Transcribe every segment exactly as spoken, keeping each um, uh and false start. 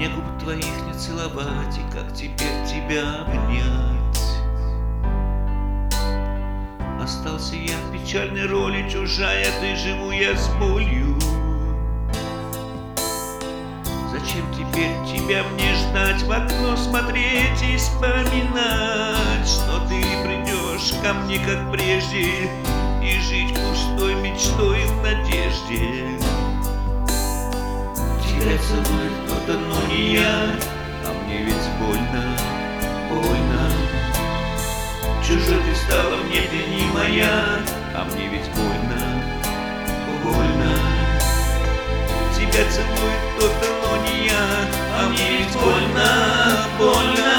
Мне губ твоих не целовать, и как теперь тебя обнять? Остался я в печальной роли, чужая ты, живу я с болью. Зачем теперь тебя мне ждать, в окно смотреть и вспоминать, что ты придешь ко мне, как прежде, и жить пустой мечтой в надежде. Тебя целует кто-то, но не я, а мне ведь больно, больно. Чужой ты стала мне, ты не моя, а мне ведь больно, больно. Тебя целует кто-то, но не я, а мне ведь больно, больно.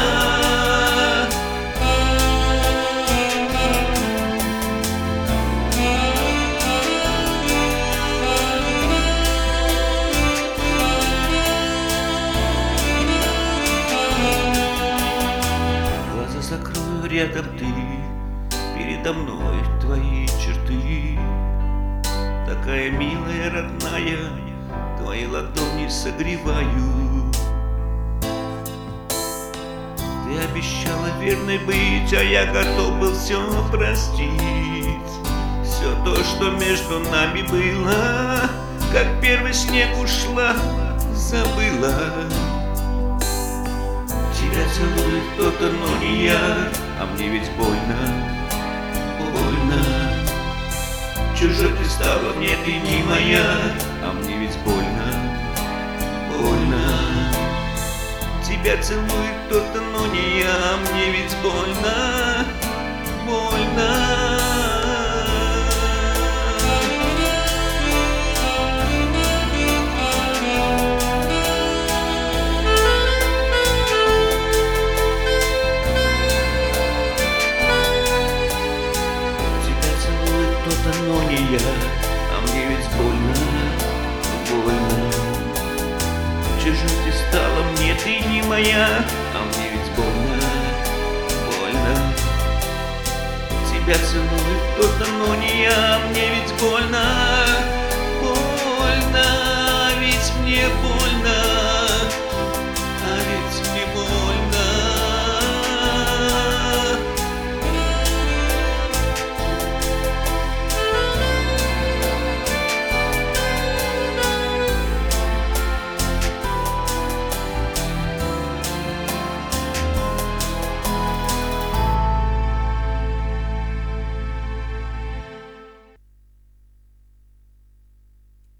Глаза закрою, рядом ты, передо мной твои черты. Такая милая, родная, твои ладони согреваю. Ты обещала верной быть, а я готов был все простить. Все то, что между нами было, как первый снег ушла, забыла. Тебя целует кто-то, но не я, а мне ведь больно, больно. Чужой ты стала мне, ты не моя, а мне ведь больно, больно. Тебя целует кто-то, но не я, а мне ведь больно, больно. Но не я, а мне ведь больно, больно. Чужой ты стала мне, ты не моя, а мне ведь больно, больно. Тебя целует кто-то, но не я, а мне ведь больно.